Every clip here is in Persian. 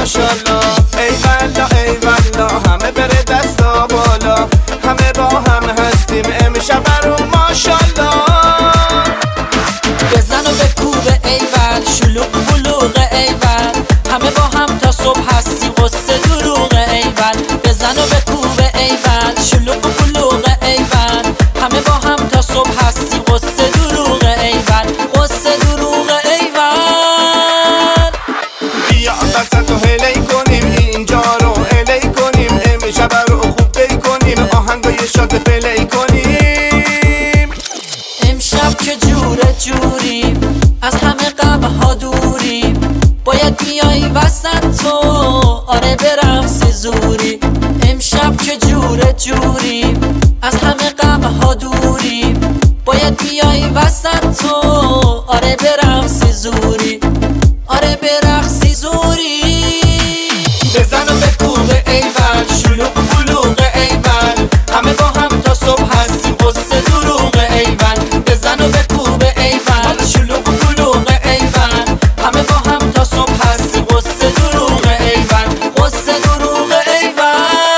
ماشالله. ای والله ای والله همه بره دستا بالا، همه با هم هستیم امشب رو ماشالله. بزن و بکوب ایول شلوغ بلوغ ایول، همه با هم تا صبح هستیم قصه دروغ ایول. بزن و بکوب ایول شلوغ بلوغ ایول، همه با هم تا صبح هستیم قصه دروغ ایول، قصه دروغ ایول. بیا وسط و هلی کنیم اینجا رو الی کنیم، امشب رو خوب دی کنیم، آهنگای شاد پلی کنیم. امشب که جوره جوریم از همه غم ها دوریم، باید بیای وسط تو آره برقصی زوری. امشب که جوره جوریم از همه غم ها دوریم، باید بیای وسط تو آره برقصی زوری، آره برقصی زوری. بزن و بکوب ایول شلوغ بلوغ ایول، همه با هم تا صبح هستیم قصه دروغ ایول. بزن و بکوب ایول شلوغ بلوغ ایول، همه با هم تا صبح هستیم قصه دروغ ایول، قصه دروغ ایول.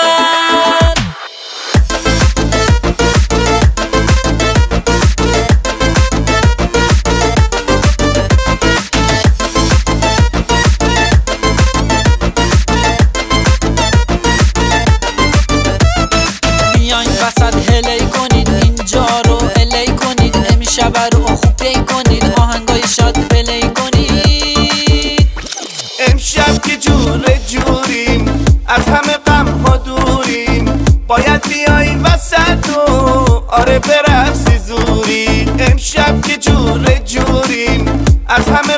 بیاین وسط هلی کنید اینجا رو الی کنید، امشب رو خوب دی کنید، آهنگای شاد پلی کنید. امشب که جوره جوریم از همه غم ها دوریم، باید بیای وسط و آره برقصی زوری. امشب که جوره جوریم از همه